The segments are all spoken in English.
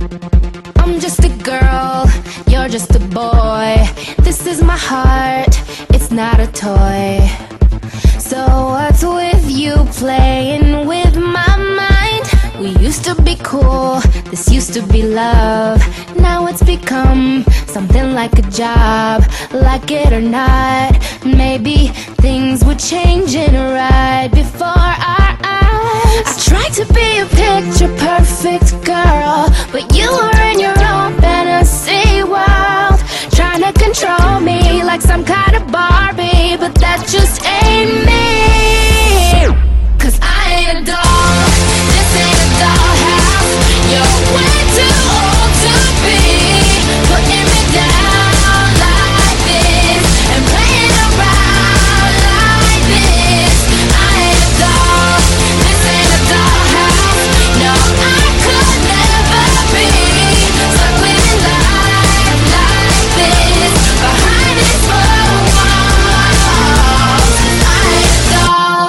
I'm just a girl, you're just a boy. This is my heart, it's not a toy. So what's with you playing with my mind? We used to be cool, this used to be love. Now it's become something like a job. Like it or not, maybe things would change in a right before our eyes. I tried to be a picture perfect girl, but you were in your own fantasy world, trying to control me like some kind of Barbie. But that just ain't me, 'cause I ain't a doll. This ain't a dollhouse. You're way too old to be putting me down like this and playing around like this. I ain't a doll. This ain't a dollhouse. No, I could never be stuck living life like this behind these four walls. I ain't a doll.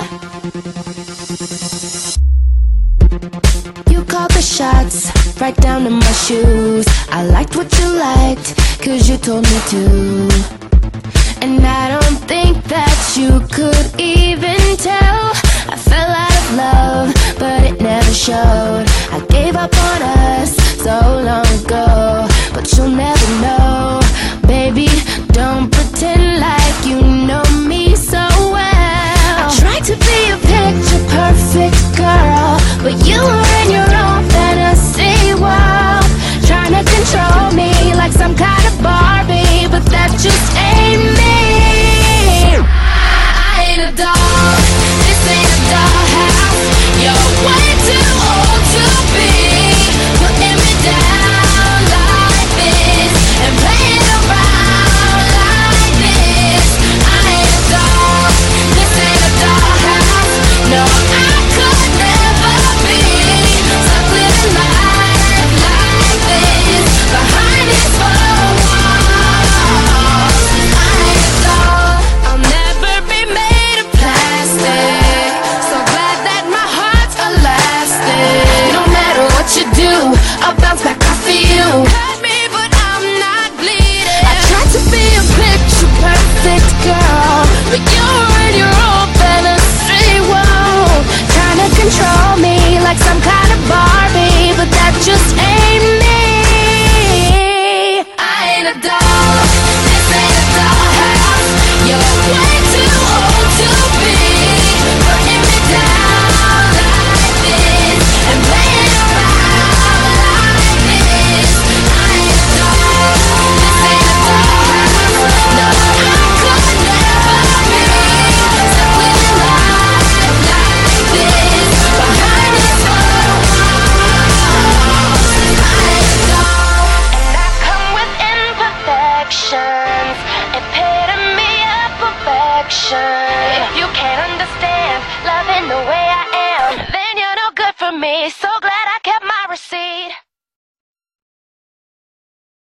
You called the shots, right down to my shoes. I liked what you liked, 'cause you told me to. And I don't think that you could even tell. I fell out of love, but it never showed. I gave up on us so long ago, but you'll never know. Baby, don't pretend like you know me so well. I tried to be a picture perfect girl, but you were in your own fantasy world, trying to control me like some kind of Barbie. But that just ain't me. I ain't a doll. This ain't a dollhouse. You're way too old to be putting me down like this and playing around like this. I ain't a doll. This ain't a dollhouse. No, I could never be stuck living life like this behind these four walls. I ain't a doll. I'll never be made of plastic. So glad that my heart's elastic. No matter what you do, I'll bounce back off of you. Hurt me, but I'm not bleeding. I tried to be a picture perfect girl, but you're in your own fantasy world, trying to control me like some kind of Barbie. But that just ain't me. I ain't a doll. This ain't a dollhouse. You're way too old to be putting me down like this and playing around like this. I ain't a doll. This ain't a dollhouse. No, I could never be stuck living life like this behind these four walls. I ain't a doll. And I come with imperfections, epitome of perfection. If you can't understand loving the way I am, then you're no good for me. So